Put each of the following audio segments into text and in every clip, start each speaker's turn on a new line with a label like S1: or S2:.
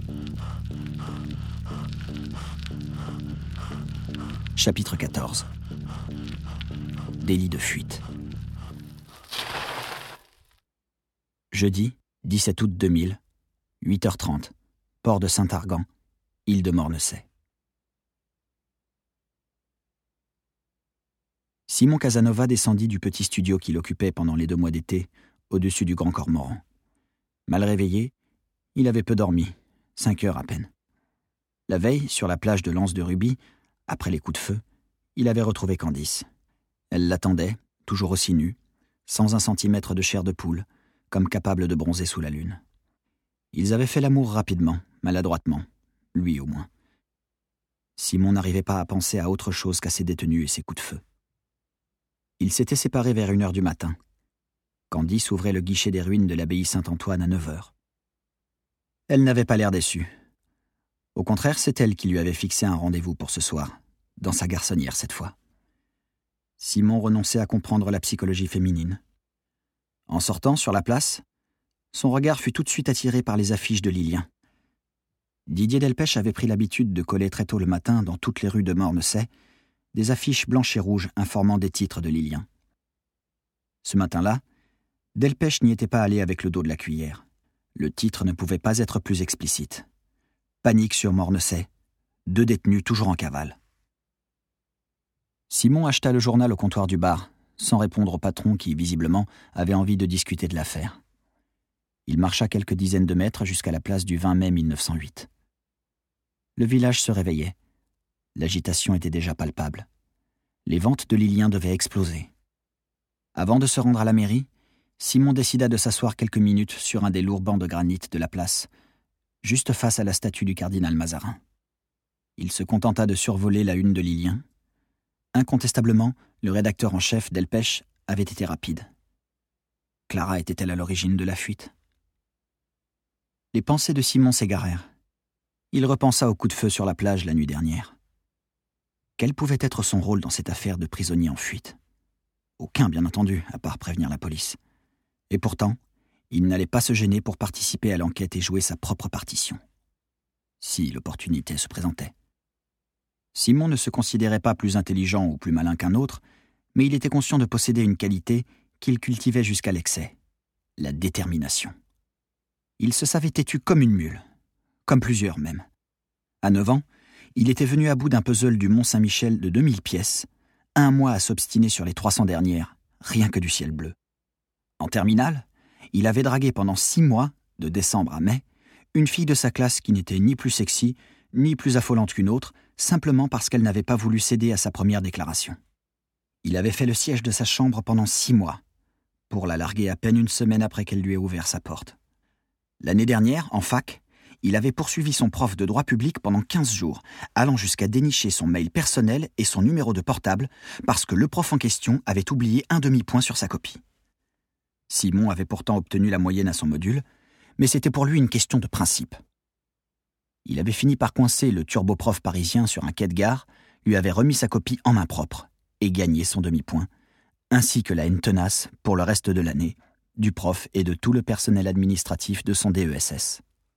S1: Chapitre 14. Délit de fuite. Jeudi, 17 août 2000, 8h30, port de Saint-Argan, île de Mornessay. Simon Casanova descendit du petit studio qu'il occupait pendant les 2 mois d'été, au-dessus du Grand Cormoran. Mal réveillé, il avait peu dormi, 5 heures à peine. La veille, sur la plage de l'Anse de Rubis, après les coups de feu, il avait retrouvé Candice. Elle l'attendait, toujours aussi nue, sans 1 centimètre de chair de poule, comme capable de bronzer sous la lune. Ils avaient fait l'amour rapidement, maladroitement, lui au moins. Simon n'arrivait pas à penser à autre chose qu'à ses détenus et ses coups de feu. Ils s'étaient séparés vers 1h du matin. Candice ouvrait le guichet des ruines de l'abbaye Saint-Antoine à 9h. Elle n'avait pas l'air déçue. Au contraire, c'est elle qui lui avait fixé un rendez-vous pour ce soir, dans sa garçonnière cette fois. Simon renonçait à comprendre la psychologie féminine. En sortant sur la place, son regard fut tout de suite attiré par les affiches de Lilien. Didier Delpech avait pris l'habitude de coller très tôt le matin dans toutes les rues de Mornessay des affiches blanches et rouges informant des titres de Lilien. Ce matin-là, Delpech n'y était pas allé avec le dos de la cuillère. Le titre ne pouvait pas être plus explicite. Panique sur Mornessay, 2 détenus toujours en cavale. Simon acheta le journal au comptoir du bar, sans répondre au patron qui, visiblement, avait envie de discuter de l'affaire. Il marcha quelques dizaines de mètres jusqu'à la place du 20 mai 1908. Le village se réveillait. L'agitation était déjà palpable. Les ventes de Lilien devaient exploser. Avant de se rendre à la mairie, Simon décida de s'asseoir quelques minutes sur un des lourds bancs de granit de la place, juste face à la statue du cardinal Mazarin. Il se contenta de survoler la une de Lilien. Incontestablement, le rédacteur en chef, Delpech, avait été rapide. Clara était-elle à l'origine de la fuite ? Les pensées de Simon s'égarèrent. Il repensa au coup de feu sur la plage la nuit dernière. Quel pouvait être son rôle dans cette affaire de prisonnier en fuite ? Aucun, bien entendu, à part prévenir la police. Et pourtant, il n'allait pas se gêner pour participer à l'enquête et jouer sa propre partition. Si l'opportunité se présentait. Simon ne se considérait pas plus intelligent ou plus malin qu'un autre, mais il était conscient de posséder une qualité qu'il cultivait jusqu'à l'excès, la détermination. Il se savait têtu comme une mule, comme plusieurs même. À 9 ans, il était venu à bout d'un puzzle du Mont-Saint-Michel de 2000 pièces, 1 mois à s'obstiner sur les 300 dernières, rien que du ciel bleu. En terminale, il avait dragué pendant 6 mois, de décembre à mai, une fille de sa classe qui n'était ni plus sexy, ni plus affolante qu'une autre, simplement parce qu'elle n'avait pas voulu céder à sa première déclaration. Il avait fait le siège de sa chambre pendant 6 mois, pour la larguer à peine 1 semaine après qu'elle lui ait ouvert sa porte. L'année dernière, en fac, il avait poursuivi son prof de droit public pendant 15 jours, allant jusqu'à dénicher son mail personnel et son numéro de portable, parce que le prof en question avait oublié 1 demi-point sur sa copie. Simon avait pourtant obtenu la moyenne à son module, mais c'était pour lui une question de principe. Il avait fini par coincer le turboprof parisien sur un quai de gare, lui avait remis sa copie en main propre et gagné son demi-point, ainsi que la haine tenace, pour le reste de l'année, du prof et de tout le personnel administratif de son DESS.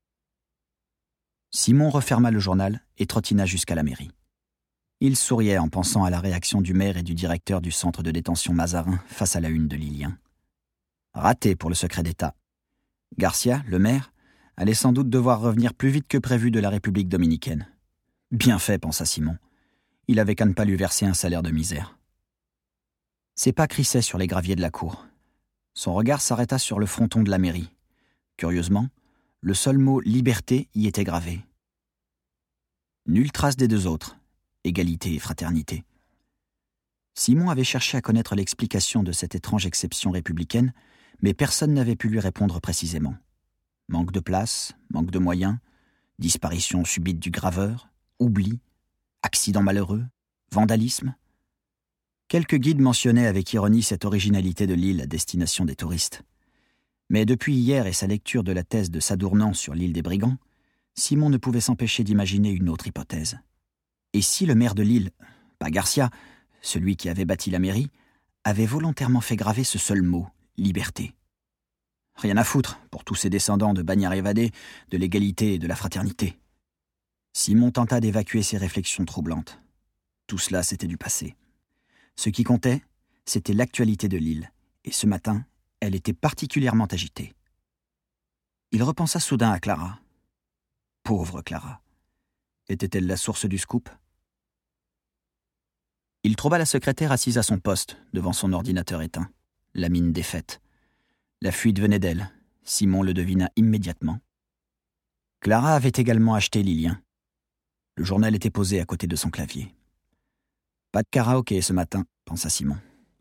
S1: Simon referma le journal et trottina jusqu'à la mairie. Il souriait en pensant à la réaction du maire et du directeur du centre de détention Mazarin face à la une de Lilien. Raté pour le secret d'État. Garcia, le maire, allait sans doute devoir revenir plus vite que prévu de la République dominicaine. Bien fait, pensa Simon. Il avait qu'à ne pas lui verser un salaire de misère. Ses pas crissaient sur les graviers de la cour. Son regard s'arrêta sur le fronton de la mairie. Curieusement, le seul mot « liberté » y était gravé. Nulle trace des 2 autres, égalité et fraternité. Simon avait cherché à connaître l'explication de cette étrange exception républicaine, mais personne n'avait pu lui répondre précisément. Manque de place, manque de moyens, disparition subite du graveur, oubli, accident malheureux, vandalisme. Quelques guides mentionnaient avec ironie cette originalité de l'île à destination des touristes. Mais depuis hier et sa lecture de la thèse de Sadournant sur l'île des Brigands, Simon ne pouvait s'empêcher d'imaginer une autre hypothèse. Et si le maire de l'île, pas Garcia, celui qui avait bâti la mairie, avait volontairement fait graver ce seul mot, liberté ? Rien à foutre pour tous ces descendants de bagnards évadés, de l'égalité et de la fraternité. Simon tenta d'évacuer ses réflexions troublantes. Tout cela, c'était du passé. Ce qui comptait, c'était l'actualité de l'île, et ce matin, elle était particulièrement agitée. Il repensa soudain à Clara. Pauvre Clara. Était-elle la source du scoop ? Il trouva la secrétaire assise à son poste, devant son ordinateur éteint, la mine défaite. La fuite venait d'elle. Simon le devina immédiatement. Clara avait également acheté Lilien. Le journal était posé à côté de son clavier. Pas de karaoké ce matin, pensa Simon.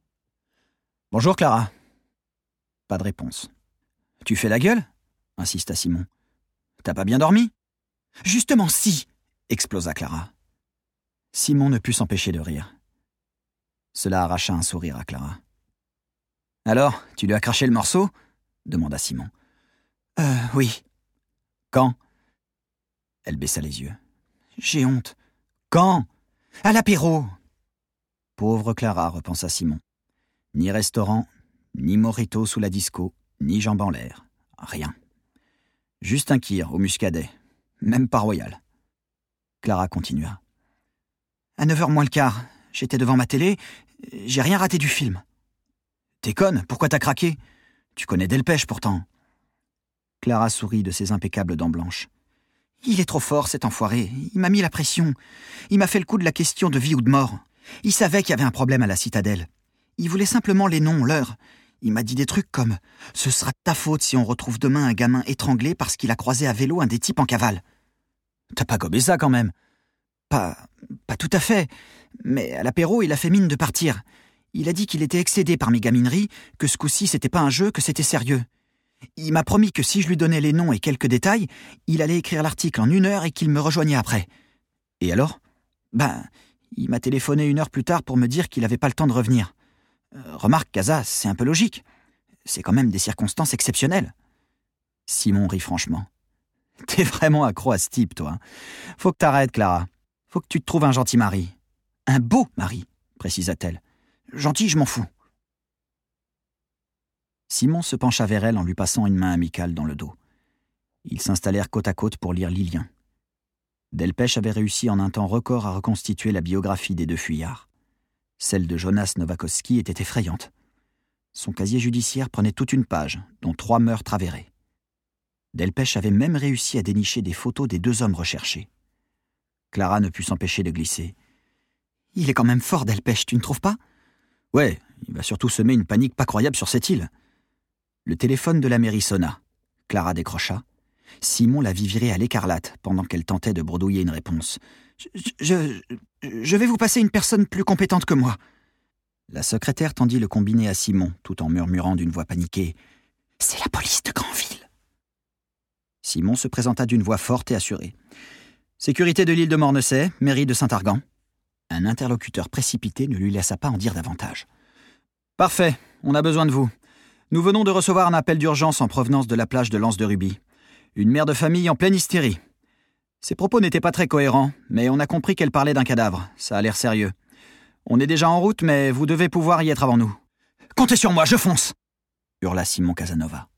S1: « Bonjour Clara. » Pas de réponse. « Tu fais la gueule ?» insista Simon. « T'as pas bien dormi ?»« Justement, si !» explosa Clara. Simon ne put s'empêcher de rire. Cela arracha un sourire à Clara. « Alors, tu lui as craché le morceau ?» demanda Simon. « Oui. »« Quand ?» Elle baissa les yeux. « J'ai honte. »« Quand ?»« À l'apéro !» Pauvre Clara, repensa Simon. Ni restaurant, ni mojito sous la disco, ni jambes en l'air. Rien. Juste un kir au muscadet. Même pas royal. Clara continua. « À 9h moins le quart, j'étais devant ma télé, j'ai rien raté du film. »« T'es conne, pourquoi t'as craqué ? Tu connais Delpech pourtant. » Clara sourit de ses impeccables dents blanches. « Il est trop fort cet enfoiré, il m'a mis la pression. Il m'a fait le coup de la question de vie ou de mort. Il savait qu'il y avait un problème à la citadelle. Il voulait simplement les noms, l'heure. Il m'a dit des trucs comme « Ce sera ta faute si on retrouve demain un gamin étranglé parce qu'il a croisé à vélo un des types en cavale. » T'as pas gobé ça quand même ? Pas tout à fait. Mais à l'apéro, il a fait mine de partir. Il a dit qu'il était excédé par mes gamineries, que ce coup-ci c'était pas un jeu, que c'était sérieux. Il m'a promis que si je lui donnais les noms et quelques détails, il allait écrire l'article en 1 heure et qu'il me rejoignait après. Et alors ? Il m'a téléphoné 1 heure plus tard pour me dire qu'il avait pas le temps de revenir. Remarque, Casa, c'est un peu logique. C'est quand même des circonstances exceptionnelles. Simon rit franchement. T'es vraiment accro à ce type, toi. Faut que t'arrêtes, Clara. Faut que tu te trouves un gentil mari. Un beau mari, précisa-t-elle. Gentil, je m'en fous. Simon se pencha vers elle en lui passant une main amicale dans le dos. Ils s'installèrent côte à côte pour lire Lilien. Delpech avait réussi en un temps record à reconstituer la biographie des 2 fuyards. Celle de Jonas Nowakowski était effrayante. Son casier judiciaire prenait toute une page, dont 3 meurtres avérés. Delpech avait même réussi à dénicher des photos des 2 hommes recherchés. Clara ne put s'empêcher de glisser. « Il est quand même fort, Delpech, tu ne trouves pas ?»« Ouais, il va surtout semer une panique pas croyable sur cette île. » Le téléphone de la mairie sonna. Clara décrocha. Simon la vit virer à l'écarlate pendant qu'elle tentait de bredouiller une réponse. « Je vais vous passer une personne plus compétente que moi. » La secrétaire tendit le combiné à Simon, tout en murmurant d'une voix paniquée. « C'est la police de Granville. » Simon se présenta d'une voix forte et assurée. « Sécurité de l'île de Mornessay, mairie de Saint-Argan. » Un interlocuteur précipité ne lui laissa pas en dire davantage. « Parfait, on a besoin de vous. Nous venons de recevoir un appel d'urgence en provenance de la plage de l'Anse de Rubis. Une mère de famille en pleine hystérie. Ses propos n'étaient pas très cohérents, mais on a compris qu'elle parlait d'un cadavre. Ça a l'air sérieux. On est déjà en route, mais vous devez pouvoir y être avant nous. »« Comptez sur moi, je fonce !» hurla Simon Casanova.